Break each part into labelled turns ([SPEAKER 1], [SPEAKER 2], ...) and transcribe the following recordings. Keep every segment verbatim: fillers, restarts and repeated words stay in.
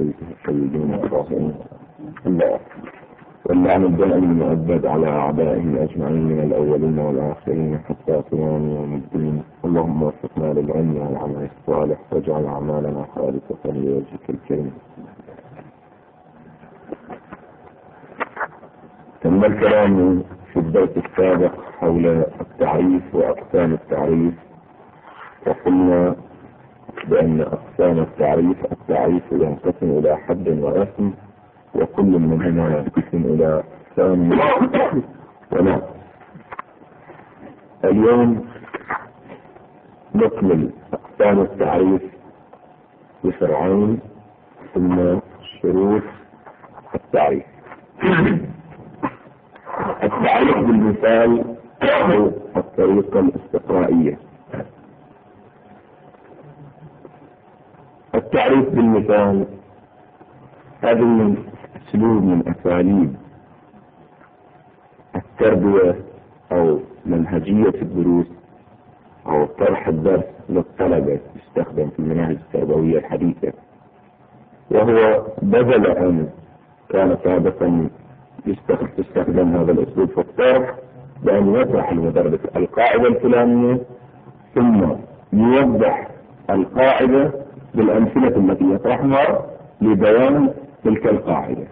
[SPEAKER 1] بيته الطيبين الطاهرين الله، واللعن الدائم المؤبد على أعدائهم أجمعين من الأولين والآخرين حتى قيام يوم الدين. اللهم وفقنا للعلم والعمل الصالح واجعل أعمالنا خالصة لوجهك الكريم. تم الكلام في الدرس السابق حول التعريف وأقسام التعريف، وقلنا بأن أقسام التعريف التعريف ينقسم إلى حد واسم، وكل منهما ينقسم إلى أقسام ونوع. اليوم نكمل أقسام التعريف بفرعين ثم شروط التعريف. التعريف بالمثال أو الطريقة الاستقرائية. التعريف بالمثال هذا من أسلوب من أساليب التربية أو منهجية الدروس أو طرح الدرس للطلبة يستخدم في المناهج التربوية الحديثة، وهو بدل أن كان سابقا يستخدم هذا الأسلوب في الطرح بأن يطرح المدرس القاعدة الفلانية ثم يوضح القاعدة بالأمثلة التي يطرحها لبيان تلك القاعدة.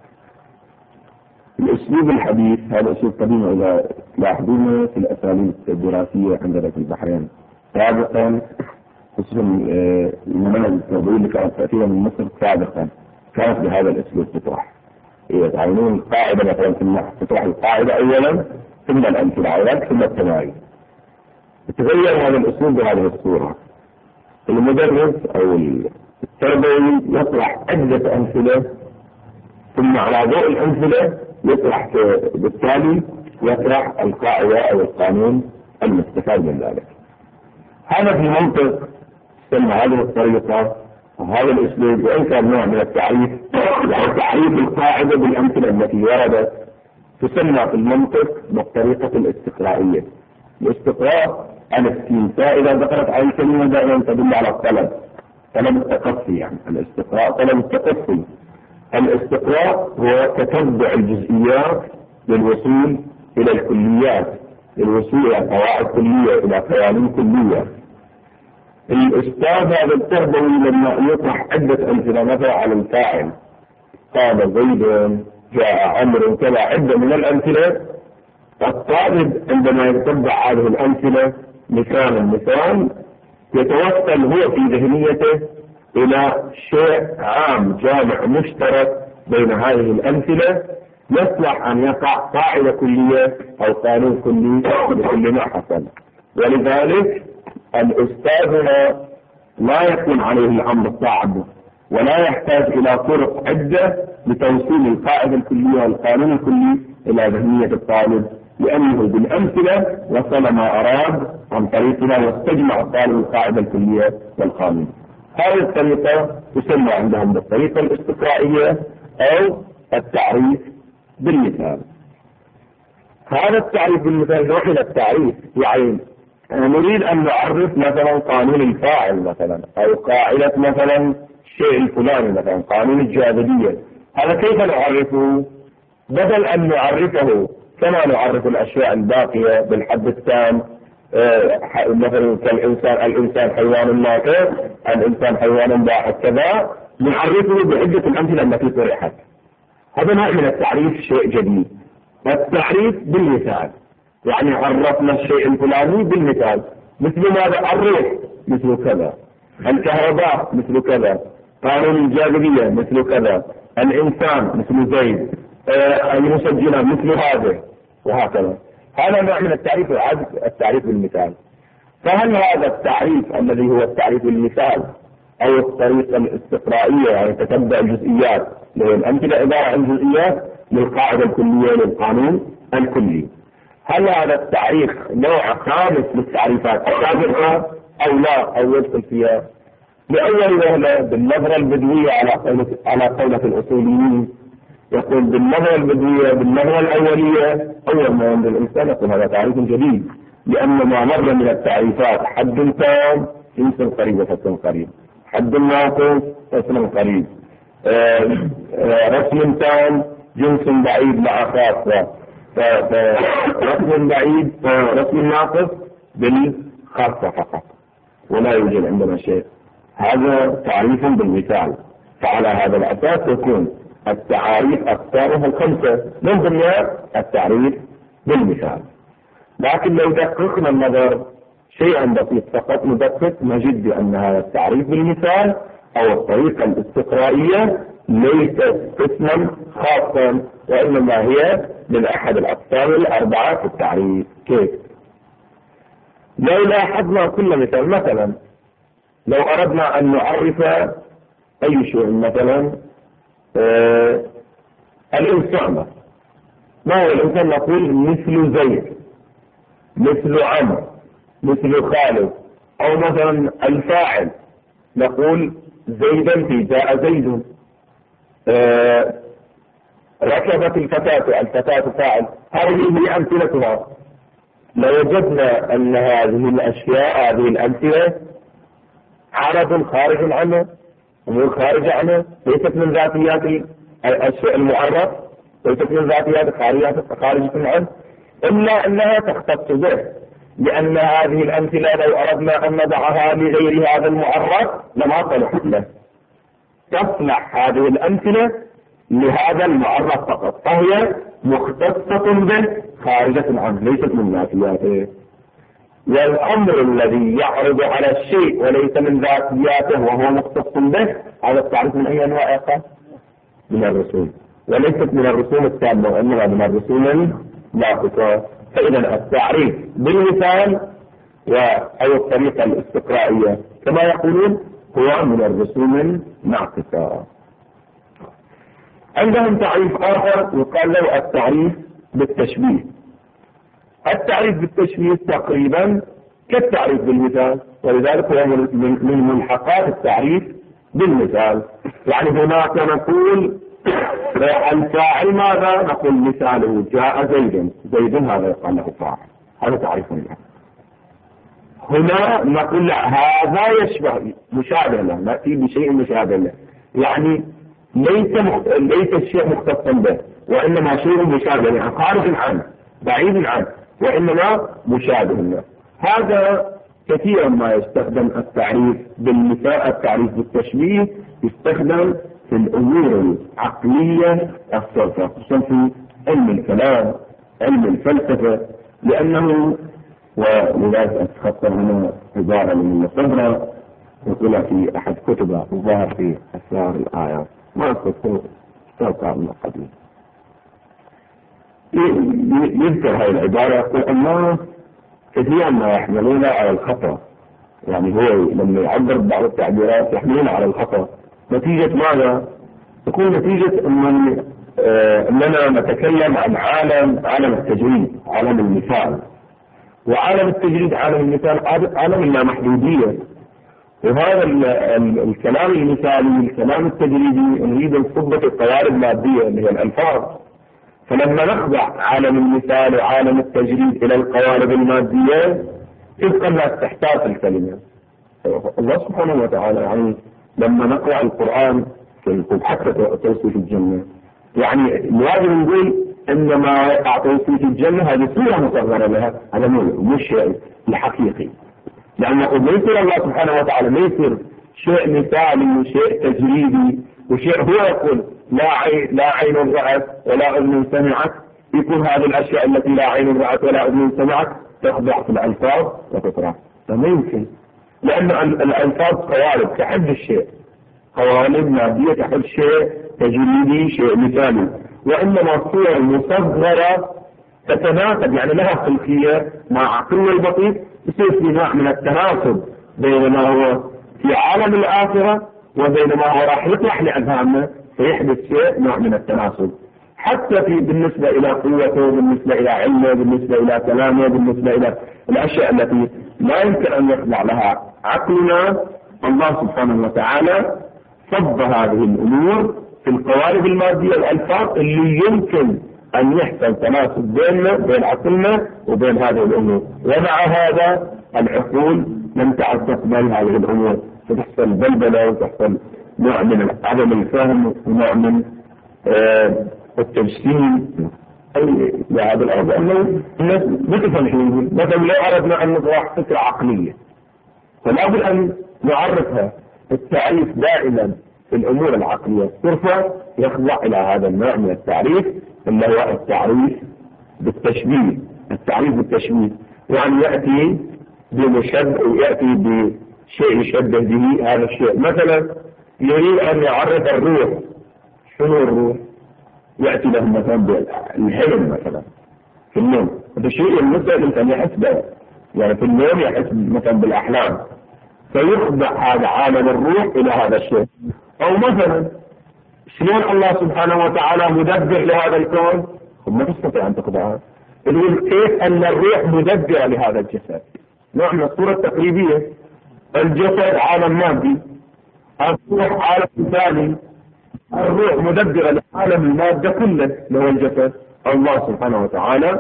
[SPEAKER 1] الأسلوب الحديث هذا أسلوب قديم، إذا تلاحظون في الأساليب الدراسية عندنا في البحرين سابقا، خصوصا المناهج التربوية اللي كانت تأتينا من مصر سابقا كانت بهذا الأسلوب تطرح. يتعينون القاعدة مثلا ثم تطرح القاعدة أولا ثم الأمثلة أولا ثم التمارين. تغير هذا الأسلوب بهذه الصورة. المدرس أو التربوي يطرح عدة أمثلة ثم على ضوء الأمثلة يطرح بالتالي يطرح القاعدة أو القانون المستفاد من ذلك. هذا في منطق تسمى هذه الطريقة وهذا الأسلوب، وإن كان نوع من التعريف يعني تعريف القاعدة بالأمثلة التي وردت، تسمى في المنطق بالطريقة الاستقرائية. الاستقراء الاستنساء إذا ذكرت عن كلمة دائما تدل على الطلب، طلب التقصي. يعني الاستقراء طلب التقصي. الاستقراء هو تتبع الجزئيات للوصول إلى الكليات، للوصول إلى قواعد كلية، إلى قوانين كلية. الأستاذ هذا التربوي لما يطرح عدة أمثلة مثلا على الفاعل، قال زيد جاء عمرو كذا، عدة من الأمثلة، الطالب عندما يتبع هذه الأمثلة مثال مثال يتوصل هو في ذهنيته إلى شيء عام جامع مشترك بين هذه الأمثلة، يصلح أن يقع قاعدة كلية أو قانون كلي لكل ما حصل. ولذلك الأستاذ لا يكون عليه الأمر صعب ولا يحتاج إلى طرق عدة لتوصيل القاعدة الكلية والقانون الكلي إلى ذهنية الطالب، لأنه بالأمثلة وصل ما أراد عن طريقنا واستجمع الطالب القاعدة الكلية والقانون. هذه الطريقة تسمى عندهم بالطريقة الاستقرائية أو التعريف بالمثال. هذا التعريف بالمثال نوع من التعريف، يعني نريد أن نعرف مثلا قانون الفاعل مثلا أو قاعدة مثلا الشيء الفلاني مثلا قانون الجاذبية. هذا كيف نعرفه؟ بدل أن نعرفه كما نعرف الأشياء الباقية بالحد التام، آه مثلا كالإنسان الإنسان حيوان ناطق، الإنسان حيوان باحث كذا، نعرفه بعدة الأمثلة التي طرحت. هذا نوع من التعريف، شيء جديد. التعريف بالمثال يعني عرفنا الشيء الفلاني بالمثال، مثل ماذا؟ الروح مثل كذا، الكهرباء مثل كذا، قانون الجاذبية مثل كذا، الإنسان مثل زيد، آه المسجلة مثل هذا، وهكذا. هذا نوع من التعريف العادي، التعريف بالمثال. فهل هذا التعريف الذي هو التعريف بالمثال أو الطريقة الاستقرائية يعني تتبع الجزئيات، لأن الأمثلة عبارة عن جزئيات للقاعدة الكلية للقانون الكلي، هل هذا التعريف نوع خامس للتعريفات السابقة أو لا، أو يدخل فيها؟ لأول وهلة بالنظرة البدوية على قولة على قولة الأصوليين، يقول بالنظرة البدوية بالنظرة الأولية أول ما ينظر الإنسان يقول هذا تعريف جديد، لأن ما مر من التعريفات حد تام جنس قريب وفصل قريب، حد ناقص فصل قريب، رسم تام جنس بعيد مع خاصة، فرسم بعيد رسم ناقص بالخاصة فقط ولا يوجد عندنا شيء. هذا تعريف بالمثال. فعلى هذا الأساس يكون التعاريف أقسامها الخمسة من ضمنها التعريف بالمثال. لكن لو دققنا النظر شيئا بسيط فقط ندقق نجد بأن هذا التعريف بالمثال أو الطريقة الاستقرائية ليست قسما خاصا، وإنما هي من أحد الأقسام الأربعة في التعريف. كيف؟ لو لاحظنا كل مثال، مثلا لو أردنا أن نعرف أي شيء، مثلا آه الإنسان، ما هو الإنسان؟ نقول مثل زيد، مثل عمرو، مثل خالد. أو مثلا الفاعل نقول زيدا في جاء زيد. آه ركبت الفتاة، الفتاة فاعل. هذه هي أمثلتها. لو وجدنا أن هذه الأشياء هذه الأمثلة عرض خارج عنه، أمور خارج عنه، ليست من ذاتيات الشيء المعرف، ليست من ذاتيات خارجة عنه، إلا أنها تختص به، لأن هذه الأمثلة لو أردنا أن نضعها لغير هذا المعرف لما صلحت له. تصلح هذه الأمثلة لهذا المعرف فقط، فهي مختصة به خارجة عنه، ليست من ذاتياته. والأمر الذي يعرض على الشيء وليس من ذاتياته وهو مختص به، هذا التعريف من أي أنواع؟ من الرسوم، وليست من الرسوم التامة وإنما من الرسوم الناقصة. فإذا التعريف بالمثال أو الطريقة الاستقرائية كما يقولون هو من الرسوم الناقصة. عندهم تعريف آخر يقال له التعريف بالتشبيه. التعريف بالتشبيه تقريبا كالتعريف بالمثال، ولذلك هو من ملحقات التعريف بالمثال. يعني هناك نقول الفاعل ماذا؟ نقول مثاله جاء زيد، زيد هذا يقال له فاعل، هذا تعريف له. هنا نقول هذا يشبه مشابه له، نأتي بشيء مشابه له، يعني ليس مخت... ليس الشيء مختصا به، وإنما شيء مشابه له، يعني خارج عنه بعيد عنه، وإنما مشابه له. هذا كثيرا ما يستخدم التعريف بالمثال، التعريف بالتشبيه يستخدم في الأمور العقلية الصرفة، خصوصا في علم الكلام، علم الفلسفة، لأنه ولذلك أتخطر هنا عبارة من الصبرة يقولها في أحد كتبه الظاهر في أسرار الآيات، ما أذكر استوقع من قبل، يذكر هذه العبارة يقول الناس كثيرا ما يحملون على الخطأ. يعني هو لما يعبر بعض التعبيرات يحملون على الخطأ، نتيجة ماذا؟ تكون نتيجة أن أننا نتكلم عن عالم عالم التجريد، عالم المثال. وعالم التجريد عالم المثال عالم اللامحدودية، وهذا الكلام المثالي الكلام التجريدي نريد نصبه في القوالب المادية اللي هي الألفاظ. فلما نخضع عالم المثال وعالم التجريد إلى القوالب المادية تبقى الناس تحتاج الكلمة. الله سبحانه وتعالى يعني لما نقرأ القرآن في حتى توصيف الجنة، يعني لازم نقول إنما يقع توصيف الجنة هذه صورة مصغرة لها، هذا مش شيء الحقيقي، لأنه ما يصير الله سبحانه وتعالى ما يصير شيء مثالي وشيء تجريدي وشيء هو يقول لا عين لا عين رأت ولا أذن سمعت، يكون هذه الأشياء التي لا عين رأت ولا أذن سمعت تخضع في الألفاظ وتطرح، فما يمكن، لأن الألفاظ قوالب تحد الشيء، قوالب مادية تحد شيء تجريدي شيء مثالي، وإنما صور مصغرة تتناسب يعني لها خلقية مع عقلنا البسيط، يصير في نوع من التناسب بين ما هو في عالم الآخرة وبين ما هو راح يطرح لأذهاننا، فيحدث شيء نوع من التناسب، حتى في بالنسبة إلى قوته، بالنسبة إلى علمه، بالنسبة إلى كلامه، بالنسبة إلى الأشياء التي لا يمكن أن يخضع لها عقلنا. الله سبحانه وتعالى صب هذه الأمور في القوالب المادية والألفاظ اللي يمكن أن يحصل تناسب بيننا بين عقلنا وبين هذه الأمور، ومع هذا العقول لم تعد تقبل هذه الأمور، فتحصل بلبلة وتحصل نوع من عدم الفهم ونوع من آه التجسيم لهذا الأمر، أنه الناس بتفهم شو يقول. مثلا لو أردنا أن نطرح فكرة عقلية فلا بد أن نعرفها. التعريف دائما في الأمور العقلية ترفع يخضع إلى هذا النوع من التعريف اللي هو التعريف بالتشبيه. التعريف بالتشبيه يعني يأتي بمشبه ويأتي بشيء يشبه به هذا الشيء. مثلا يريد أن يعرف الروح، شنو الروح؟ يأتي له مثلا بالحلم مثلا في النوم، هذا الشيء المسلم أن يحس به، يعني في النوم يحس مثلا بالأحلام، فيخضع هذا عالم الروح إلى هذا الشيء. أو مثلا شلون الله سبحانه وتعالى مدبر لهذا الكون؟ ما تستطيع أن تخضعها. يقول كيف أن الروح مدبرة لهذا الجسد، نوع من الصورة التقريبية. الجسد عالم مادي، الروح عالم ثاني. الروح مدبرة لعالم المادة كله اللي هو الجسد. الله سبحانه وتعالى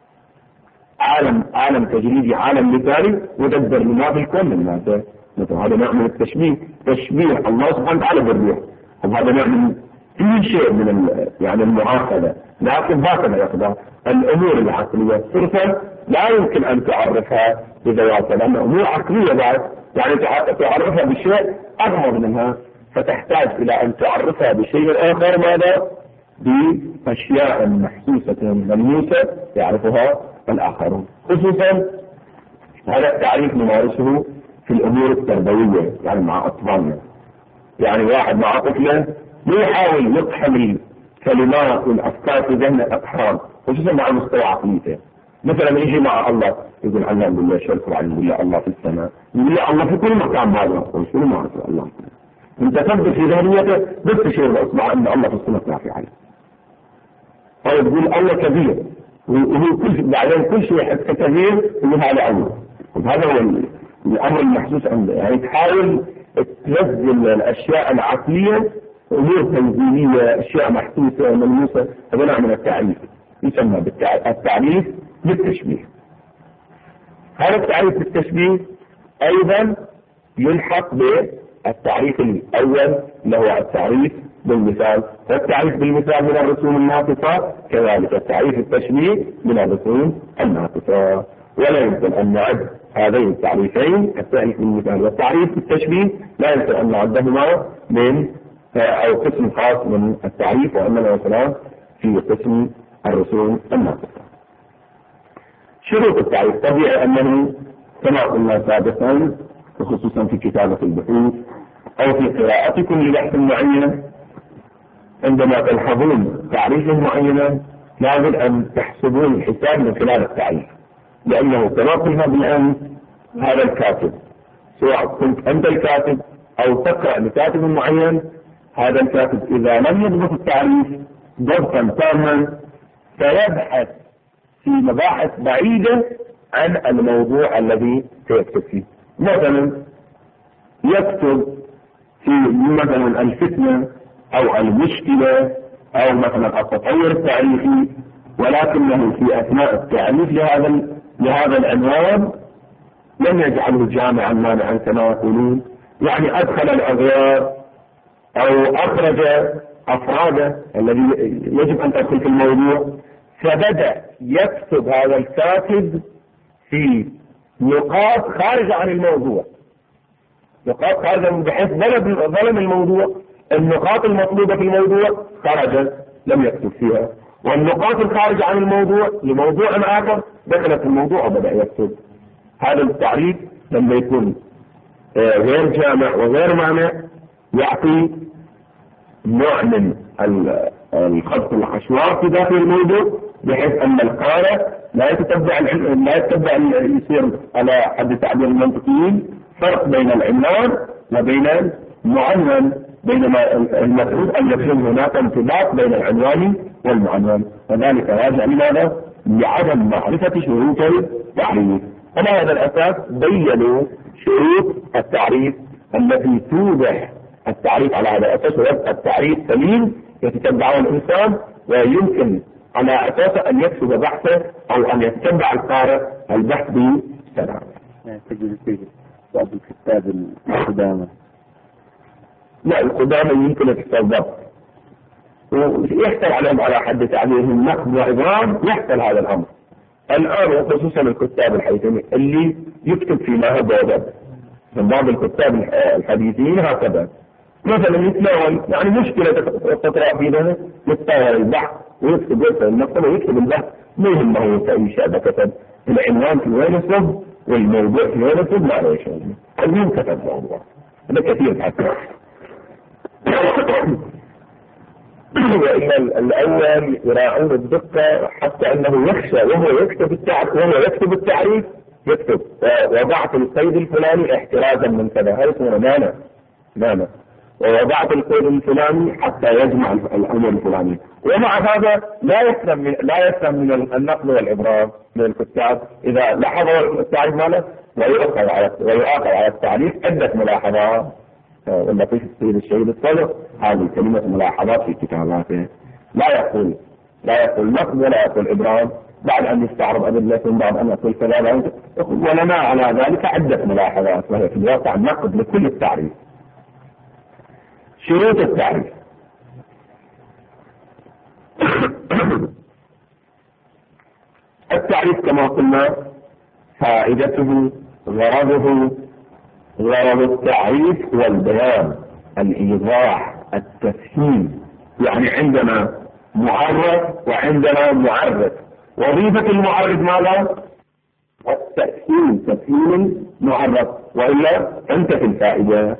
[SPEAKER 1] عالم عالم تجريدي، عالم مثالي مدبر لما في الكون من المادة. هذا نوع من التشبيه، تشبيه الله سبحانه وتعالى بالروح. وهذا نوع من كل شيء من يعني المعاقبة، لكن هكذا يقضى الأمور العقلية صرفا لا يمكن أن تعرفها بذواتها، لأنها أمور عقلية بعد، يعني تعرفها بشيء أغمض منها، فتحتاج إلى أن تعرفها بشيء آخر. ماذا؟ بأشياء محسوسة ملموسة يعرفها الآخرون. خصوصا هذا التعريف نمارسه في الأمور التربوية، يعني مع أطفالنا. يعني واحد مع طفله مو يحاول يقحم الكلمات والأفكار في ذهن الأطفال، خصوصا مع مستوى عقليته. مثلا يجي مع الله يقول علم بالله شرف وعلم بالله الله في السماء، يقول له الله في كل مكان. هذا يقول شنو معنى الله؟ انت تبدو في ذهنيته بس تشير باصبع ان الله في السماء كافي عليه. او تقول الله كبير، وهو كل بعدين كل شيء يحس كبير يقول هذا الله. وهذا هو الامر المحسوس عنده. يعني تحاول تنزل الاشياء العقليه امور تنزيليه، اشياء محسوسه ملموسه. هذا نوع من التعريف يسمى بالتعريف بالتشبيه. هذا التعريف بالتشبيه ايضا يلحق بالتعريف الاول اللي هو التعريف بالمثال. والتعريف بالمثال من الرسوم الناطقه، كذلك التعريف التشبيه من الرسوم الناطقه. ولا يمكن ان نعد هذين التعريفين، التعريف بالمثال والتعريف بالتشبيه، لا يمكن ان نعدهما من او قسم خاص من التعريف، وانما مثلا في قسم الرسوم الناطقه. شروط التعريف طبيعي انه كما قلنا سابقا، وخصوصا في كتابه البحوث او في قراءتكم لبحث معين، عندما تلحظون تعريفا معينا لابد ان تحسبون الحساب من خلال التعريف، لانه كما قلنا بالامس هذا الكاتب، سواء كنت انت الكاتب او تقرا لكاتب معين، هذا الكاتب اذا لم يضبط التعريف ضبطا تاما سيبحث في مباحث بعيده عن الموضوع الذي سيكتب فيه. مثلا يكتب في مثلا الفتنه او المشكله او مثلا التطور التاريخي، ولكنه في اثناء التعريف لهذا لهذا العنوان لم يجعله جامعا مانعا كما يقولون، يعني ادخل الاغيار او اخرج افراده الذي يجب ان تدخل في الموضوع. فبدأ يكتب هذا الكاتب في نقاط خارجة عن الموضوع، نقاط خارجة بحيث ظلم الموضوع. النقاط المطلوبة في الموضوع خرجت لم يكتب فيها، والنقاط الخارجة عن الموضوع لموضوع آخر دخلت الموضوع وبدأ يكتب. هذا التعريف لما يكون غير جامع وغير مانع يعطي نوع من الخط العشوائي في داخل الموضوع، بحيث ان القارئ لا يتتبع لا يتبع يصير على حد تعبير المنطقيين فرق بين العنوان وبين المعنون، بينما المفروض ان يكون هناك انطباق بين العنوان والمعنون، وذلك راجع لماذا؟ لعدم معرفه شروط التعريف. على هذا الاساس بينوا شروط التعريف التي توضح التعريف على هذا الاساس، ويبقى التعريف سليم يتتبعه الانسان ويمكن على اساس ان يكتب بحثه او ان يتبع القارئ البحث بسلام.
[SPEAKER 2] يعني تجد في بعض الكتاب القدامى
[SPEAKER 1] لا القدامى يمكن التصرف ويحصل عليهم على حد تعبيرهم نقد وإبرام، يحصل هذا الأمر الآن، وخصوصا الكتاب الحديثين اللي يكتب فيما هو بوضع من بعض الكتاب الحديثين هكذا مثلا يتناول يعني مشكلة تطرح فيها يتناول البحث ويكتب يسأل النقطة ويكتب البحث ما يهمه في أي شيء كتب العنوان في وين يصب والموضوع في وين يصب ما له شيء المهم كتب موضوع هذا كثير حتى وإن الأول يراعون الدقة حتى أنه يخشى وهو يكتب التعريف وهو يكتب التعريف يكتب وضعت القيد الفلاني احترازا من كذا، هذا اسمه مانع مانع ووضعت القيد الفلاني حتى يجمع الأمور الفلانية. ومع هذا لا يسلم من لا يسلم من النقل والإبرام من الكتاب إذا لاحظوا التعريف ماله ويؤخذ على ويؤخذ على التعريف عدة ملاحظات ولا في السيد الشهيد الصدر هذه كلمة ملاحظات في كتاباته، لا يقول لا يقول نقد ولا يقول إبرام بعد أن يستعرض أدلة بعد أن يقول كذا، ولنا على ذلك عدة ملاحظات وهي في الواقع نقد لكل التعريف. شروط التعريف التعريف كما قلنا فائدته غرضه غرض التعريف هو البيان الإيضاح التفهيم، يعني عندنا معرف وعندنا معرف، وظيفة المعرف ماذا؟ التفهيم تفهيم المعرف وإلا أنت في الفائدة.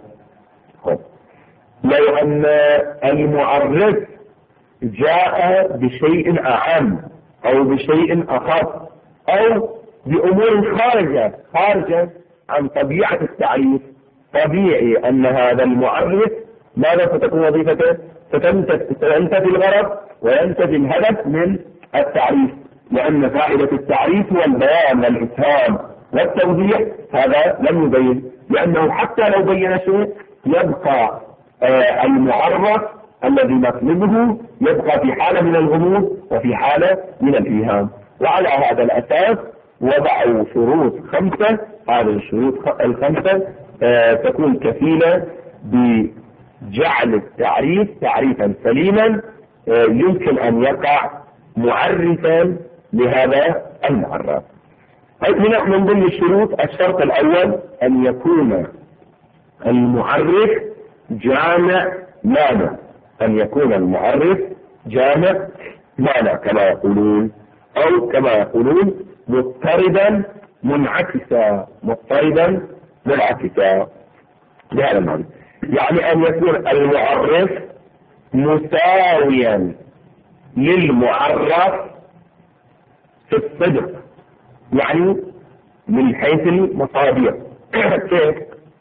[SPEAKER 1] لو أن المعرف جاء بشيء أعم أو بشيء أخف أو بأمور خارجة خارجة عن طبيعة التعريف، طبيعي أن هذا المعرف ماذا ستكون وظيفته؟ ستنتفي الغرض وينتفي الهدف من التعريف، لأن فائدة التعريف هو البيان والإفهام والتوضيح، هذا لم يبين، لأنه حتى لو بين شيء يبقى آه المعرف الذي نطلبه يبقى في حالة من الغموض وفي حالة من الإيهام. وعلى هذا الأساس وضعوا شروط خمسة، هذه الشروط الخمسة آه تكون كفيلة بجعل التعريف تعريفا سليما آه يمكن أن يقع معرفا لهذا المعرف. من ضمن الشروط الشرط الأول أن يكون المعرف جامع مانع، أن يكون المعرف جامع مانع كما يقولون، أو كما يقولون مضطردا منعكسا مضطردا منعكسا بهذا المعنى، يعني أن يكون المعرف مساويا للمعرف في الصدق، يعني من حيث المصادر كيف؟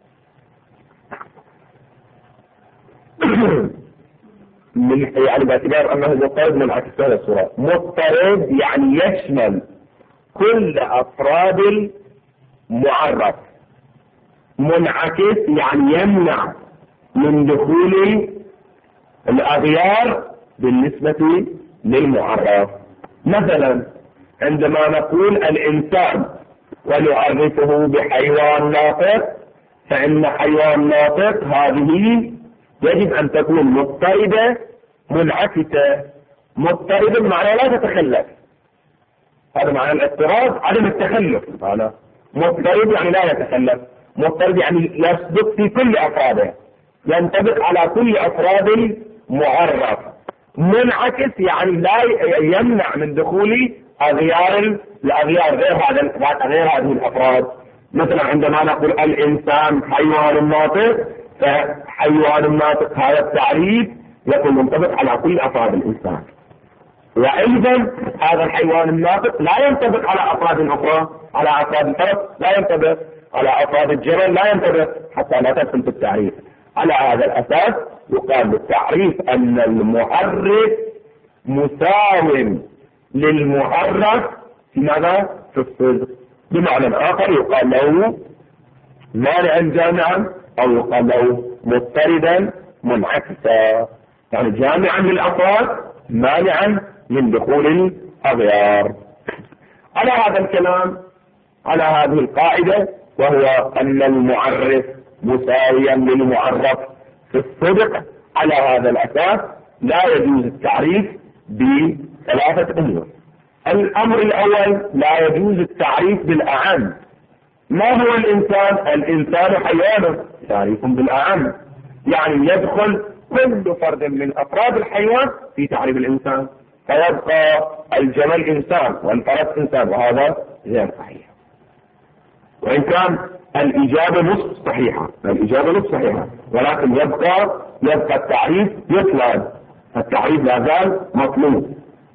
[SPEAKER 1] من يعني باعتبار أنه مضطرد منعكس هذا الصورة، مضطرد يعني يشمل كل أفراد المعرف، منعكس يعني يمنع من دخول الأغيار بالنسبة للمعرف. مثلا عندما نقول الإنسان ونعرفه بحيوان ناطق، فإن حيوان ناطق هذه يجب أن تكون مضطردة منعكسة. مضطردة معناه لا تتخلف، هذا معنى الاضطراد عدم التخلف، معناه مضطرد يعني لا يتخلف، مضطرد يعني يصدق في كل أفراده، ينطبق على كل أفراد المعرف. منعكس يعني لا يمنع من دخول أغيار الأغيار غير هذا غير هذه الأفراد. مثلا عندما نقول الإنسان حيوان ناطق، فحيوان الناطق هذا التعريف يكون منطبق على كل أفراد الإنسان، وأيضا هذا الحيوان الناطق لا ينطبق على أفراد أخرى، على أفراد الفرس لا ينطبق، على أفراد الجبل لا ينطبق، حتى لا تدخل في التعريف. على هذا الأساس يقال بالتعريف أن المعرف مساو للمعرف في ماذا؟ في الصدق. بمعنى آخر يقال له مانعا جامعا، أو يقال له مضطردا منعكسا، يعني جامعا للأفراد مانعا من دخول الأغيار. على هذا الكلام، على هذه القاعدة، وهو أن المعرف مساويا للمعرف في الصدق على هذا الأساس لا يجوز التعريف بثلاثة أمور. الأمر الأول لا يجوز التعريف بالأعم. ما هو الإنسان؟ الإنسان حيوان، تعريف بالأعم، يعني يدخل كل فرد من أفراد الحيوان في تعريف الإنسان، فيبقى الجمل إنسان والفرس إنسان، وهذا غير صحيح. وإن كان الإجابة نصف صحيحة، الإجابة نصف صحيحة، ولكن يبقى يبقى التعريف يطلب، التعريف لا زال مطلوب.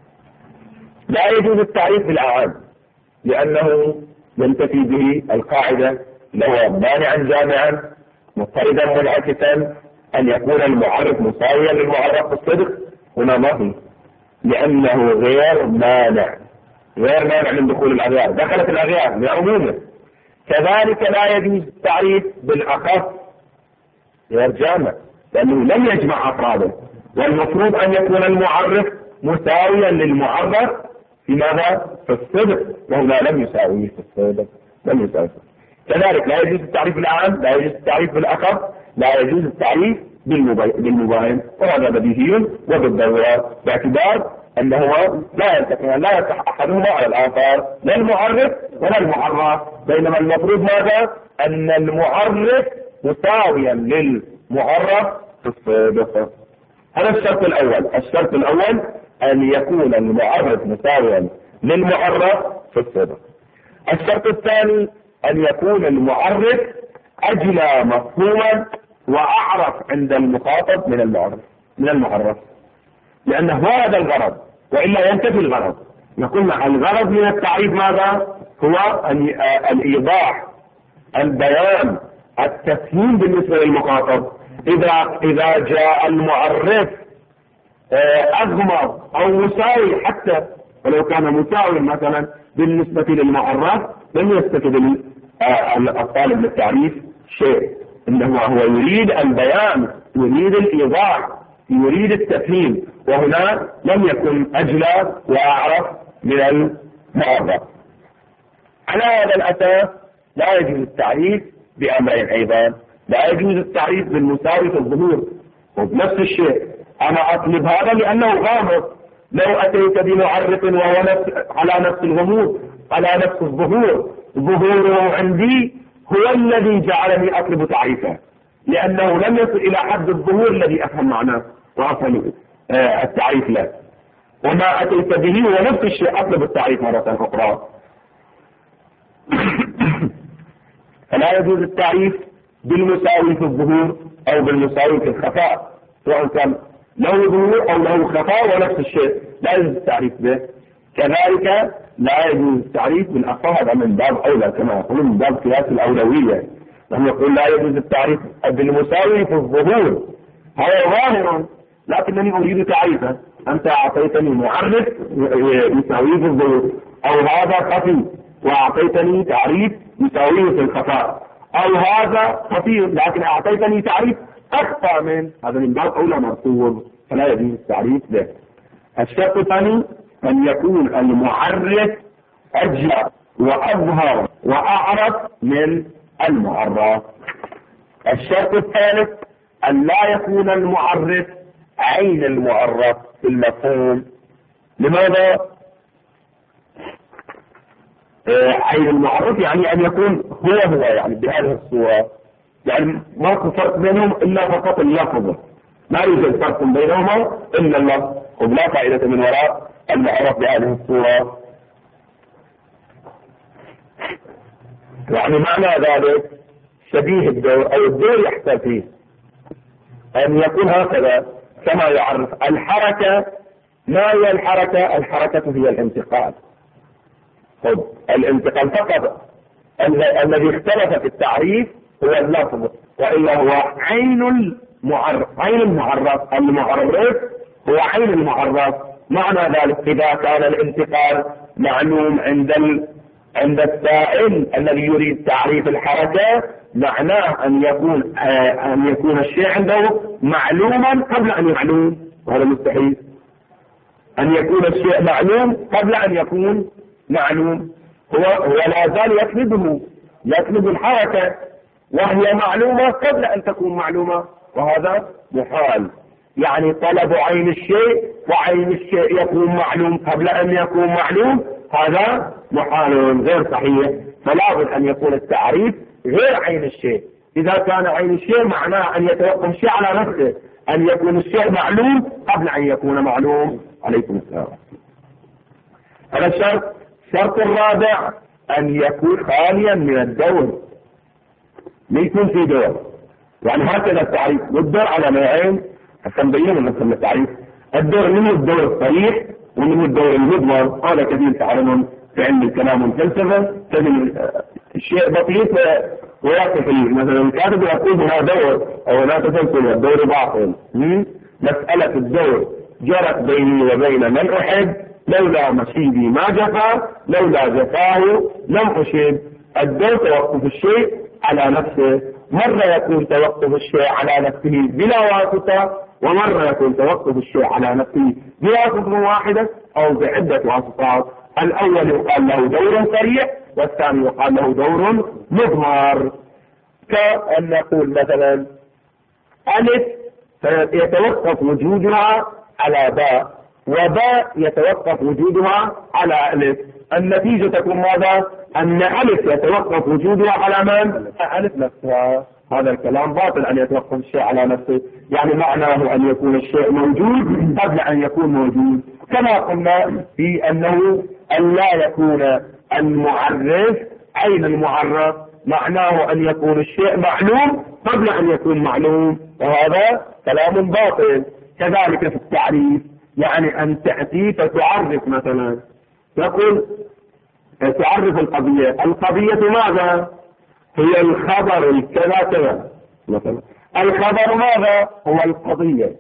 [SPEAKER 1] لا يجوز التعريف بالأعم لأنه ينتفي به القاعدة لو مانعا جامعا مضطردا منعكسا أن يكون المعرف مساويا للمعرف في الصدق. هنا ما في، لأنه غير مانع، غير مانع من دخول الأغيار، دخلت الأغيار بعمومه. كذلك لا يجوز التعريف بالأخف، غير جامع، لأنه لم يجمع أفراده، والمفروض أن يكون المعرف مساويا للمعرف في ماذا؟ في الصدق، وهنا لم يساويه في الصدق، لم يساويه. كذلك لا يجوز التعريف بالأعم، لا يجوز التعريف بالأخف، لا يجوز التعريف بالمباين، وهذا بديهي وبالضرورة، باعتبار أنه لا يلتقي لا يصح أحدهما على الآخر، لا المعرف ولا المعرف، بينما المفروض ماذا؟ أن المعرف مساويا للمعرف في الصدق. هذا الشرط الأول. الشرط الأول أن يكون المعرف مساويا للمعرف في الصدق. الشرط الثاني أن يكون المعرف أجلى مفهوما وأعرف عند المخاطب من المعرف من المعرف لأن هذا الغرض، وإلا ينتفي الغرض. نقول مع الغرض من التعريف ماذا؟ هو الإيضاح، البيان، التفهيم بالنسبة للمخاطب. إذا إذا جاء المعرف أغمض أو مساوي، حتى ولو كان مساوي مثلا بالنسبة للمعرف، لم يستفد الطالب للتعريف شيء، إنه هو يريد البيان، يريد الإيضاح، يريد التفهيم، وهنا لم يكن أجلى وأعرف من المعرف. على هذا الأساس لا يجوز التعريف بأمرين أيضا. لا يجوز التعريف بالمساوي في الظهور، وبنفس الشيء أنا أطلب هذا لأنه غامض. لو أتيت بمعرف وهو نفس على نفس الغموض، على نفس الظهور، ظهوره عندي هو الذي جعلني أطلب تعريفه، لأنه لم يصل إلى حد الظهور الذي أفهم معناه وأفهم آه التعريف له. وما أتيت به هو نفس الشيء، أطلب التعريف مرة أخرى. فلا يجوز التعريف بالمساوي في الظهور أو بالمساوي في الخفاء، سواء كان له ظهور أو له خفاء ونفس الشيء، لا يجوز التعريف به. كذلك لا يجوز التعريف بالأخفى، هذا من باب أولى كما يقولون، من باب قياس الأولوية. نحن نقول لا يجوز التعريف بالمساوي في الظهور، هذا ظاهر لكنني أريد تعريفه. أنت أعطيتني معرف يساويه في الظهور، أو هذا خفي وأعطيتني تعريف يساويه في الخفاء، أو هذا خفي لكن أعطيتني تعريف أخفى من هذا، من باب أولى مرفوض، فلا يجوز التعريف به. الشرط الثاني أن يكون المعرف أجلى وأظهر وأعرف من المعرف. الشرط الثالث أن لا يكون المعرف عين المعرف في المفهوم. لماذا؟ آه عين المعرف يعني أن يكون هو هو يعني بهذه الصورة، يعني ما في فرق بينهم إلا فقط اللفظ، ما يوجد فرق بينهما إلا اللفظ، ولا فائدة من وراء المعرف بهذه الصورة. يعني معنى ذلك شبيه الدور أو الدور يحتاج فيه أن يكون هكذا كما يعرف الحركة. ما هي الحركة؟ الحركة هي الانتقال. طب الانتقال فقط الذي اختلف في التعريف هو اللفظ، وإلا هو عين المعرف. عين المعرف المعرف هو عين المعرف. معنى ذلك إذا كان الانتقال معلوم عند ال... عند السائل الذي يريد تعريف الحركة، معناه أن يكون آه أن يكون الشيء عنده معلوما قبل أن يعلم، وهذا مستحيل. أن يكون الشيء معلوم قبل أن يكون معلوم، هو هو لا زال يطلبه، يطلب الحركة وهي معلومة قبل أن تكون معلومة، وهذا محال. يعني طلب عين الشيء وعين الشيء يكون معلوم قبل أن يكون معلوم، هذا محال غير صحيح. فلا بد أن يكون التعريف غير عين الشيء. إذا كان عين الشيء معناه أن يتوقف الشيء على نفسه، أن يكون الشيء معلوم قبل أن يكون معلوم. عليكم السلام. هذا الشرط. الشرط الرابع أن يكون خاليا من الدور، ما يكون في دور. يعني هكذا التعريف. والدور على نوعين حتى نبين مثلا التعريف. الدور منه الدور الصريح ومنه الدور المضمر. هذا كثير تعلمون في علم الكلام والفلسفة. تجد الشيء بسيط ويقف مثلا الكاتب يقول هنا دور أو لا تسلسل الدور باطل. مسألة الدور جرت بيني وبين من أحب، لولا مشيبي ما جفا، لولا جفاه لم أشب. الدور توقف الشيء على نفسه. مرة يكون توقف الشيء على نفسه بلا واسطة، ومرة يكون توقف الشيء على نفسه بواسطة واحدة أو بعدة واسطات. الأول يقال له دور سريع، والثاني يقال له دور مضمر. كأن نقول مثلا ألف يتوقف وجودها على باء، وباء يتوقف وجودها على ألف. النتيجة تكون ماذا؟ أن ألف يتوقف وجودها على من؟ ألف نفسها. هذا الكلام باطل أن يتوقف الشيء على نفسه. يعني معناه أن يكون الشيء موجود قبل أن يكون موجود. كما قلنا في أنه أن لا يكون المعرف عين المعرف، معناه أن يكون الشيء معلوم قبل أن يكون معلوم، وهذا كلام باطل. كذلك في التعريف، يعني أن تأتي فتعرف مثلا، تقول تعرف القضية. القضية ماذا؟ هي الخبر الكذا كذا مثلا. الخبر ماذا؟ هو القضية.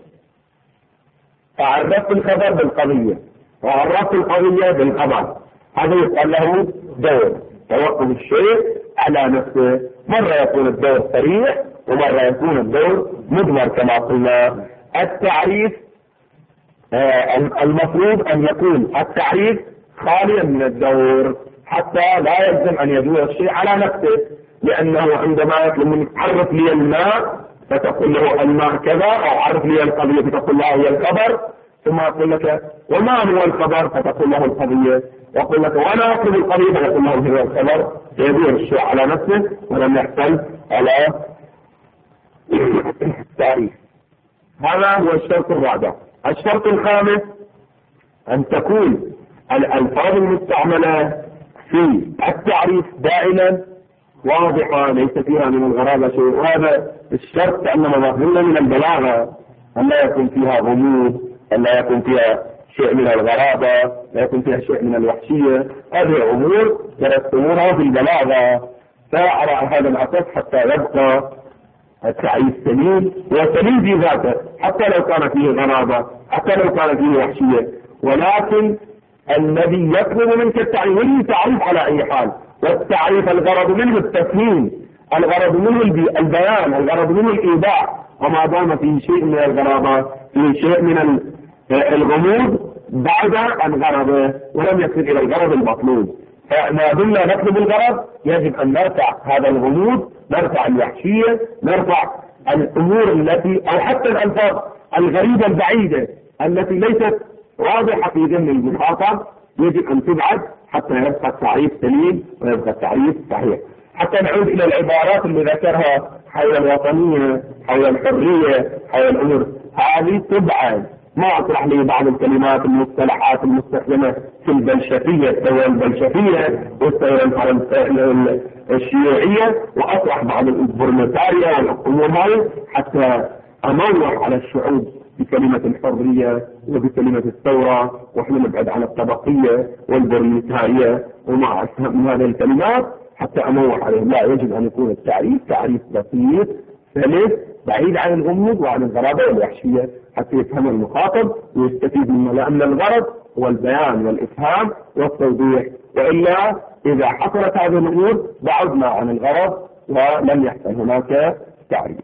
[SPEAKER 1] عرفت الخبر بالقضية وعرفت القضية بالخبر. هذا يقال له دور توقف الشيء على نفسه. مرة يكون الدور صريح ومرة يكون الدور مضمر كما قلنا. التعريف آه المفروض أن يكون التعريف خاليا من الدور حتى لا يلزم أن يدور الشيء على نفسه. لأنه عندما يطلب منك عرف لي الماء فتقول له الماء كذا، أو عرف لي القضية فتقول له هي الخبر، ثم أقول لك وما هو الخبر فتقول له القضية، وأقول لك وأنا أطلب القضية فتقول له هو الخبر. يدور الشيء على نفسه ولم يحصل على التعريف. هذا هو الشرط الرابع. الشرط الخامس أن تكون الألفاظ المستعملة في التعريف دائما واضحة ليس فيها من الغرابة شيء. وهذا الشرط أنما مفهوم من البلاغة، أن لا يكون فيها غموض، أن لا يكون فيها شيء من الغرابة، لا يكون فيها شيء من الوحشية. هذه أمور ترسمونها في البلاغة. فعلى هذا الأساس حتى يبقى التعريف سليم، وسليم في ذاته حتى لو كان فيه غرابة، حتى لو كان فيه وحشية. ولكن الذي يطلب منك التعريف ولي تعريف على أي حال. والتعريف الغرض منه التفهيم، الغرض منه البيان، الغرض منه الإيضاح. وما دام فيه شيء من الغرابة، فيه شيء من الغموض بعد عن غرضه ولم يصل إلى الغرض المطلوب. فما دمنا نطلب الغرض يجب أن نرفع هذا الغموض، نرفع الوحشية، نرفع الأمور التي أو حتى الألفاظ الغريبة البعيدة التي ليست واضحة في ذهن المخاطب، يجب أن تبعد حتى يبقى التعريف سليم ويبقى التعريف صحيح. حتى نعود إلى العبارات اللي ذكرها حول الوطنية، حول الحرية، حول الأمور هذه تبعد. ما أطرح لي بعض الكلمات المصطلحات المستخدمة في البلشفية، الثورة البلشفية والثورة الشيوعية، وأطرح بعض البرلمانية والأمور هذه حتى أموح على الشعوب بكلمة الحرية وبكلمة الثورة، وإحنا نبعد عن الطبقية والبرلمانية ومع من هذه الكلمات حتى أموح عليهم. لا، يجب أن يكون التعريف تعريف بسيط سلس بعيد عن الغموض وعن الغرابة والوحشية حتى يفهم المخاطب ويستفيد منه، لأن الغرض هو البيان والإفهام والتوضيح. وإلا إذا حصلت هذه الأمور بعدنا عن الغرض ولم يحصل هناك تعريف.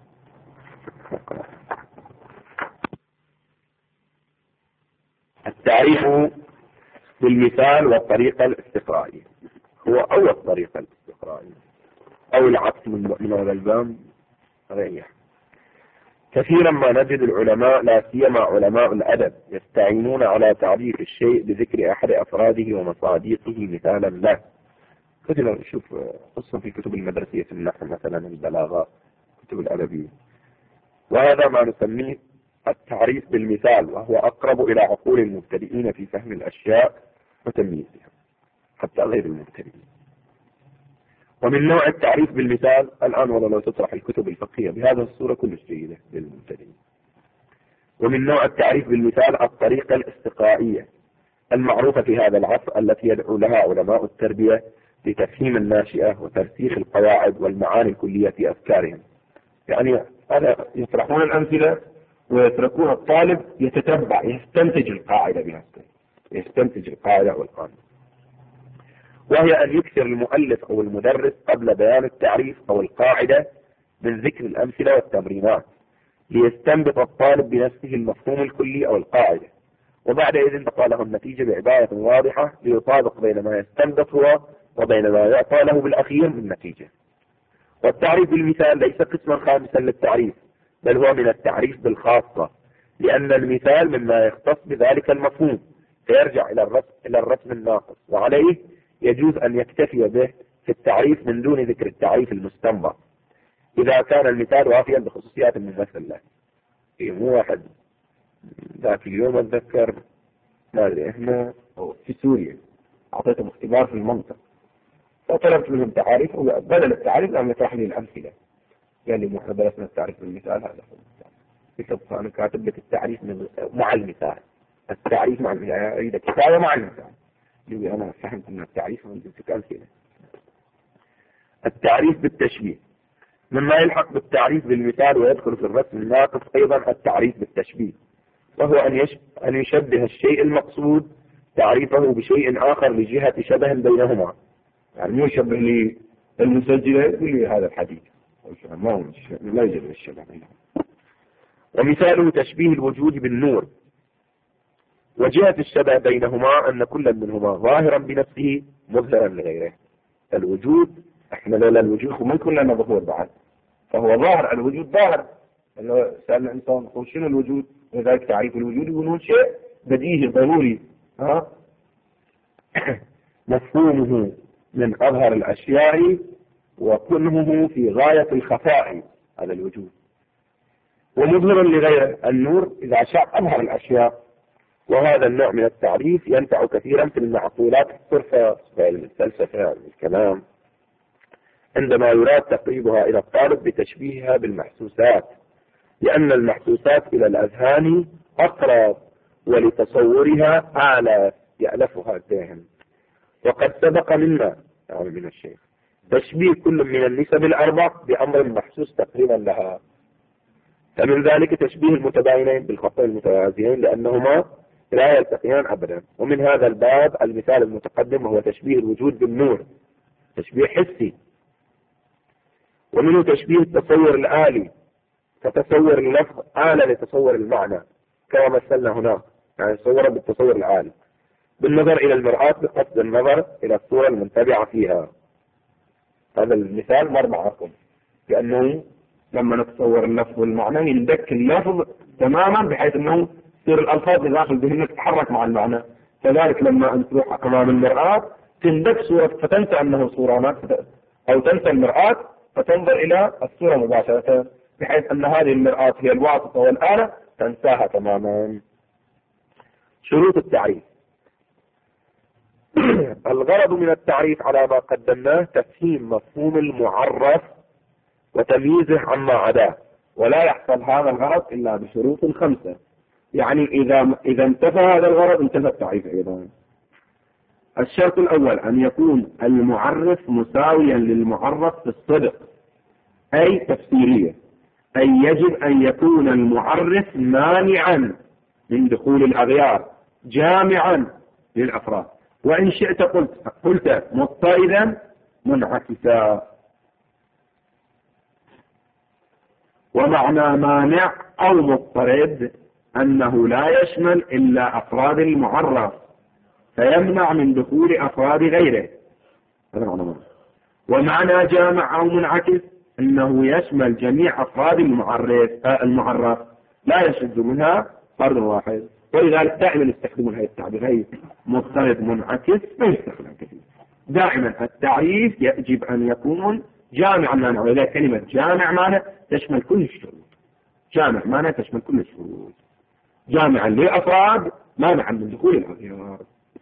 [SPEAKER 1] التعريف بالمثال والطريقة الاستقرائية هو أول طريقة الاستقرائية أو العطف من مؤمن والبام غير.
[SPEAKER 2] كثيرا ما نجد العلماء لا سيما علماء الأدب يستعينون على تعريف الشيء بذكر أحد أفراده ومصادقه مثالا له. خذنا نشوف خصوصا في كتب المدرسية في النحو مثلا البلاغة كتب الأدبية، وهذا ما نسميه التعريف بالمثال، وهو أقرب إلى عقول المبتدئين في فهم الأشياء وتمييزها حتى غير المبتدئين. ومن نوع التعريف بالمثال الآن والله لو تطرح الكتب الفقهية بهذا الصورة كلش جيدة للمبتدئين. ومن نوع التعريف بالمثال الطريقة الاستقرائية المعروفة في هذا العصر التي يدعو لها علماء التربية لتفهيم الناشئة وترسيخ القواعد والمعاني الكلية في أفكارهم. يعني هذا يطرحون الأمثلة ويتركون الطالب يتتبع يستنتج القاعدة بنفسه، يستنتج القاعدة والقانون، وهي أن يكثر المؤلف أو المدرس قبل بيان التعريف أو القاعدة من ذكر الأمثلة والتمرينات ليستنبط الطالب بنفسه المفهوم الكلي أو القاعدة، وبعد إذن تقال له النتيجة بعبارة واضحة ليطابق بين ما يستنبط هو وبين ما يعطى له بالأخير من نتيجة. والتعريف بالمثال ليس قسما خامسا للتعريف، بل هو من التعريف بالخاصة، لأن المثال مما يختص بذلك المفهوم فيرجع إلى الرسم, إلى الرسم الناقص، وعليه يجوز أن يكتفي به في التعريف من دون ذكر التعريف المستنبط إذا كان المثال وافيا بخصوصيات الممثل له. مو واحد ذاك اليوم أتذكر ما أدري إحنا في سوريا أعطيتهم اختبار في المنطق وطلبت منهم تعاريف، وبدل التعريف لم يطرح لي الأمثلة. قال لي مو احنا درسنا التعريف بالمثال، هذا هو المثال. قلت أنا كاتب لك التعريف مع المثال، التعريف مع المثال، أريد كتابة مع المثال. يقول أنا فهمت أن التعريف من جبتك أمثلة. التعريف بالتشبيه مما يلحق بالتعريف بالمثال ويدخل في الرسم الناقص أيضا التعريف بالتشبيه، وهو أن أن يشبه الشيء المقصود تعريفه بشيء آخر لجهة شبه بينهما. يعني مو يشبه لي المسجلة يقول لي هذا الحديث ما هو لا يوجد الشبه بينهما. ومثاله تشبيه الوجود بالنور، وجهة الشبه بينهما أن كل منهما ظاهرا بنفسه مظهرا لغيره. الوجود احنا لولا الوجود وما يكون لنا ظهور بعد، فهو ظاهر، الوجود ظاهر. لو سألنا الإنسان شنو الوجود، لذلك تعريف الوجود يقولون شيء بديهي ضروري، ها مفهومه من أظهر الأشياء وكنهه في غاية الخفاء، هذا الوجود. ومظهر لغيره النور إذا شاء أظهر الأشياء. وهذا النوع من التعريف ينفع كثيرا في المعقولات الصرفة والفلسفة والكلام عندما يراد تقريبها إلى الطالب بتشبيهها بالمحسوسات، لأن المحسوسات إلى الأذهان أقرب ولتصورها أعلى يألفها الذهن. وقد سبق منا يعني من الشيخ تشبيه كل من النسب الأربع بأمر محسوس تقريبا لها، فمن ذلك تشبيه المتباينين بالخطين المتوازيين لأنهما لا يلتقيان أبدا. ومن هذا الباب المثال المتقدم هو تشبيه الوجود بالنور، تشبيه حسي. ومنه تشبيه التصور الآلي، فتصور اللفظ آلة لتصور المعنى كما مثلنا هناك، يعني تصور بالتصور الآلي بالنظر إلى المرآة بقصد النظر إلى الصورة المنتبعة فيها. هذا المثال مر معكم، لأنه لما نتصور اللفظ والمعنى يندك اللفظ تماما بحيث أنه تصير الألفاظ اللي داخل ذهنك تتحرك مع المعنى. كذلك لما أنت تروح أمام المرآة تندك صورة فتنسى أنه صورة، أو تنسى المرآة فتنظر إلى الصورة مباشرة، بحيث أن هذه المرآة هي الواسطة والآلة تنساها تماما. شروط التعريف. الغرض من التعريف على ما قدمناه تفهيم مفهوم المعرف وتمييزه عما عداه، ولا يحصل هذا الغرض إلا بشروط خمسة. يعني إذا إذا انتفى هذا الغرض انتفى التعريف أيضا. الشرط الأول أن يكون المعرف مساويا للمعرف في الصدق، أي تفسيرية، أي يجب أن يكون المعرف مانعا من دخول الأغيار جامعا للأفراد، وإن شئت قلت قلت مضطردا منعكسا. ومعنى مانع أو مضطرد أنه لا يشمل إلا أفراد المعرف فيمنع من دخول أفراد غيره، هذا معنى. ومعنى جامع أو منعكس
[SPEAKER 1] أنه يشمل جميع أفراد المعرف المعرف لا يشد منها فرد واحد، ولذلك دائما يستخدمون هذه التعبير، هي مضطرد منعكس ما يستخدم كثير. دائما التعريف يجب أن يكون جامعا مانع، ولذلك كلمة جامع مانع تشمل كل الشروط. جامع مانع تشمل كل الشروط، جامعا للأفراد مانعا من دخول الأغيار.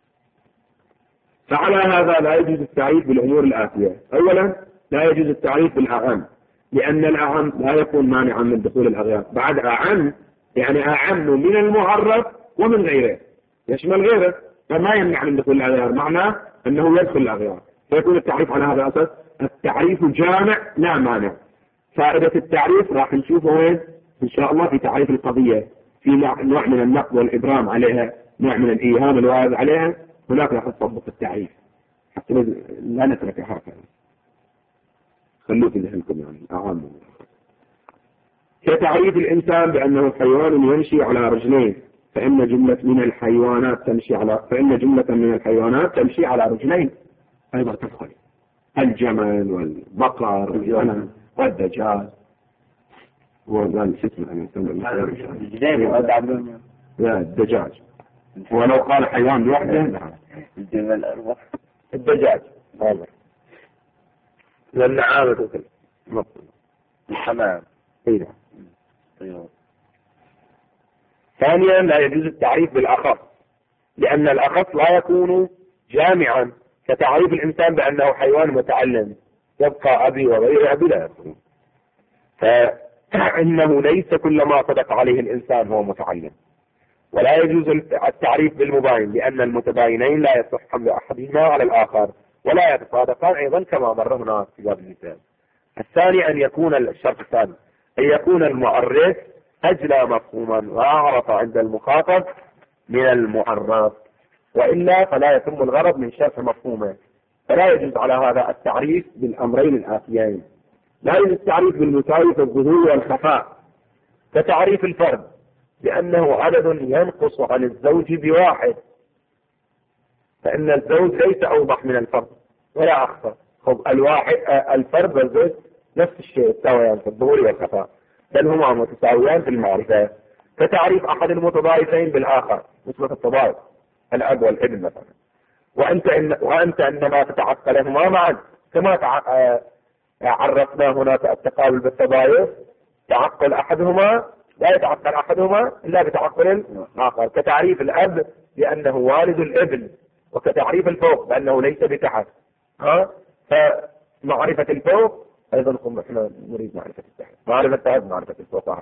[SPEAKER 1] فعلى هذا لا يجوز التعريف بالأمور الآتية. أولا لا يجوز التعريف بالأعم، لأن الأعم لا يكون مانعا من دخول الأغيار. بعد أعم يعني أعم من المعرف ومن غيره، يشمل غيره، فما يمنع من دخول الأغيار، معناه أنه يدخل الأغيار، فيكون التعريف على هذا الأساس. التعريف جامع لا مانع. فائدة التعريف راح نشوفه وين إن شاء الله في تعريف القضية، في نوع من النقد والإبرام عليها، نوع من الإيهام الوارد عليها، هناك راح نطبق التعريف حتى لا نترك هكذا. خلوه في ذهنكم يعني أعام. كتعريف الإنسان بأنه حيوان يمشي على رجلين، فإن جملة من الحيوانات تمشي على فإن جملة من الحيوانات تمشي على رجلين أيضا تدخل، الجمل والبقر والغنم والدجاج وقال شو اسمه الإنسان لا الدجاج، ولو قال حيوان لوحده
[SPEAKER 2] الجمل أربع
[SPEAKER 1] الدجاج هذا
[SPEAKER 2] والنعامة وكل الحمام.
[SPEAKER 1] إيه. ثانيا لا يجوز التعريف بالأخص، لأن الأخص لا يكون جامعا، كتعريف الإنسان بأنه حيوان متعلم، يبقى أبي وغير أبي لا يكون، فإنه ليس كل ما صدق عليه الإنسان هو متعلم. ولا يجوز التعريف بالمباين، لأن المتباينين لا يصح حمل أحدهما على الآخر ولا يتصادقان أيضا كما مر هنا في باب المثال. الثاني أن يكون الشرط الثاني أن يكون المعرف أجلى مفهوما وأعرف عند المخاطب من المعرف، وإلا فلا يتم الغرض من شرح مفهومه. فلا يجوز على هذا التعريف بالأمرين الآتيين. لا يجوز التعريف بالمساوي في الظهور والخفاء، كتعريف الفرد لأنه عدد ينقص عن الزوج بواحد، فإن الزوج ليس أوضح من الفرد ولا أخفى. خب الواحد الفرد والزوج نفس الشيء، يتساويان في الظهور والخفاء، بل هما متساويان في المعرفة. كتعريف أحد المتضايفين بالآخر مثل التضايف الأب والابن مثلا، وأنت إن وأنت عندما تتعقلهما معا كما تع... عرفنا هناك التقابل بالتضايف، تعقل أحدهما لا يتعقل أحدهما إلا بتعقل الآخر. كتعريف الأب لأنه والد الابن، وكتعريف الفوق بأنه ليس بتحت. ها فمعرفة الفوق أيضا نحن نريد معرفة التحت، معرفة التحت معرفة الفوق.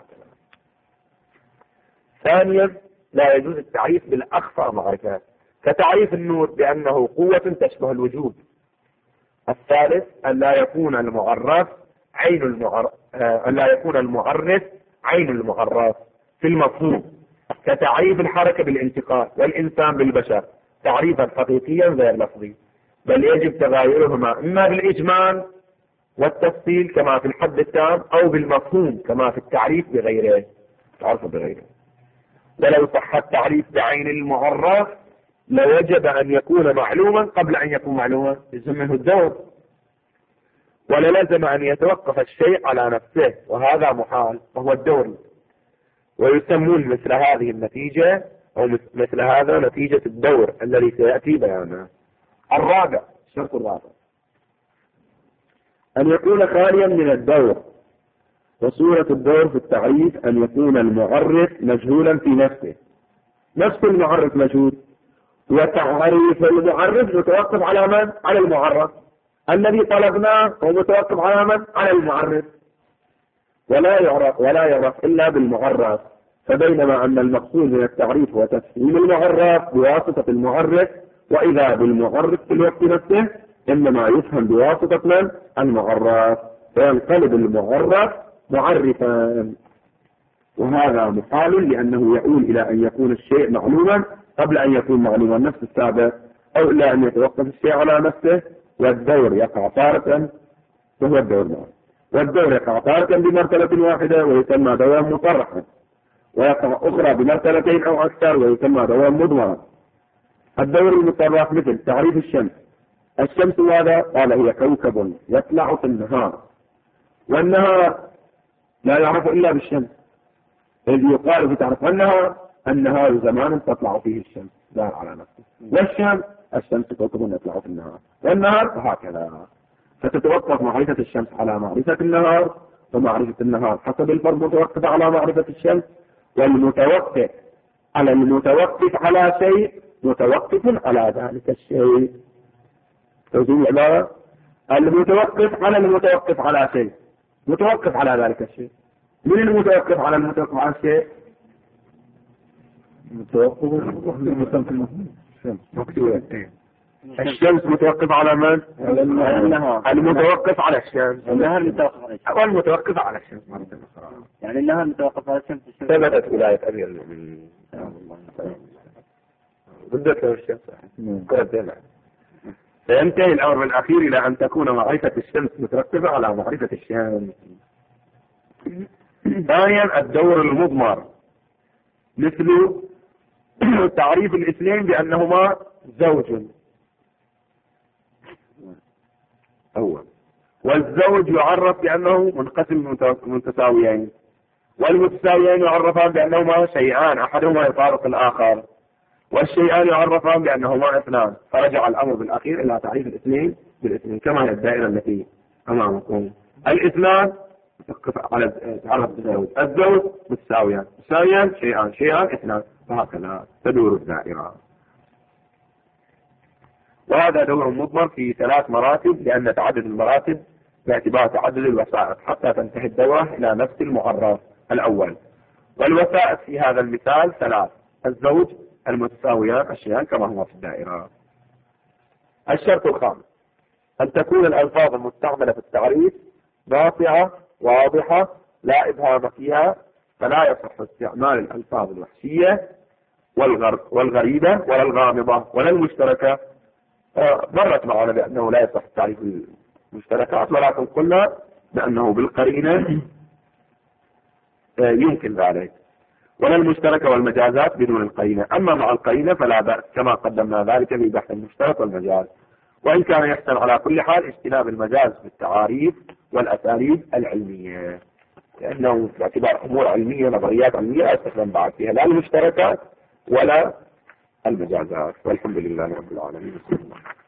[SPEAKER 1] ثانيا لا يجوز التعريف بالأخفى معرفة، كتعريف النور بأنه قوة تشبه الوجود. الثالث أن لا يكون المعرف عين المعرف أن لا يكون المعرف عين المعرف في المفهوم، كتعريف الحركة بالانتقال والإنسان بالبشر تعريفا حقيقيا غير لفظي، بل يجب تغايرهما إما بالإجمال والتفصيل كما في الحد التام، أو بالمفهوم كما في التعريف بغيره تعرف بغيره. ولو صح التعريف بعين المعرف لوجب أن يكون معلوما قبل أن يكون معلوما، يسميه الدور، وللزم أن يتوقف الشيء على نفسه، وهذا محال وهو الدور. ويسمون مثل هذه النتيجة أو مثل هذا نتيجة الدور الذي سيأتي بيانه. الرابع الشرط الرابع أن يكون خاليا من الدور، وصورة الدور في التعريف أن يكون المعرف مجهولا في نفسه، نفس المعرف مجهول، وتعريف المعرف متوقف على من؟ على المعرف. الذي طلبناه هو متوقف على من؟ على المعرف، ولا يعرف ولا يعرف إلا بالمعرف. فبينما أن المقصود من التعريف هو تفهيم المعرف بواسطة المعرف، وإذا بالمعرف في الوقت نفسه إنما يفهم بواسطة من؟ المعرف، فينقلب المعرف معرفا، وهذا محال لأنه يؤول إلى أن يكون الشيء معلوما قبل أن يكون معلوما نفس السابق، أو إلى أن يتوقف الشيء على نفسه. والدور يقع تارة وهو الدور معه، والدور يقع تارة بمرتبة واحدة ويسمى دوام مطرحا، ويقع أخرى بمرتبتين أو أكثر ويسمى دوام مضمرا. الدور المطرح مثل تعريف الشمس. الشمس ماذا؟ قال هي كوكب يطلع في النهار، والنهار لا يعرف إلا بالشمس، إذ يقال في تعرف النهار النهار زمان تطلع فيه الشمس لا على نفسه، والشمس الشمس كوكب يطلع في النهار، والنهار وهكذا. فتتوقف معرفة الشمس على معرفة النهار، ومعرفة النهار حسب الفرد متوقف على معرفة الشمس، والمتوقف على المتوقف على شيء متوقف على ذلك الشيء. توزيع العبارة المتوقف على المتوقف على شيء متوقف على ذلك الشيء. من المتوقف على المتوقف على الشيء؟ الشمس متوقف على من؟ المتوقف على الشمس.
[SPEAKER 3] النهر متوقف على الشمس.
[SPEAKER 1] والمتوقف على الشمس.
[SPEAKER 3] يعني النهر متوقف على الشمس.
[SPEAKER 1] ثبتت ولاية أمير المؤمنين بدت له الشمس. فينتهي الأمر الأخير إلى أن تكون معرفة الشمس مترتبة على معرفة الشمس. ثانيا الدور المضمر، مثل تعريف الاثنين بأنهما زوج أول، والزوج يعرف بأنه منقسم متساويين، والمتساويين يعرفان بأنهما شيئان أحدهما يفارق الآخر، والشيئان يعرفان بأنهما اثنان. فرجع الأمر بالأخير إلى تعريف الاثنين بالاثنين كما هي الدائرة التي أمامكم. الاثنان على تعرف الزوج، الزوج متساويان، متساويان شيئان، شيئان اثنان، وهكذا تدور الدائرة. وهذا دور مضمر في ثلاث مراتب، لأن تعدد المراتب باعتبار تعدد الوسائط حتى تنتهي الدورة إلى نفس المعرف الأول. والوسائط في هذا المثال ثلاث: الزوج، المتساويان، الشيئان كما هو في الدائرة. الشرط الخامس أن تكون الألفاظ المستعملة في التعريف ناصعة واضحة لا إبهام فيها، فلا يصح استعمال الألفاظ الوحشية والغريبة ولا الغامضة ولا المشتركة. مرت معنا بأنه لا يصح تعريف المشتركات، ولكن قلنا بأنه بالقرينة يمكن ذلك، ولا المشتركة والمجازات بدون القرينة. أما مع القرينة فلا بأس كما قدمنا ذلك في بحث المشترك والمجاز، وإن كان يحسن على كل حال اجتناب المجاز في التعاريف والأساليب العلمية، لأنه باعتبار أمور علمية نظريات علمية لا يستخدم بعد فيها لا المشتركات ولا المجازات. والحمد لله رب العالمين.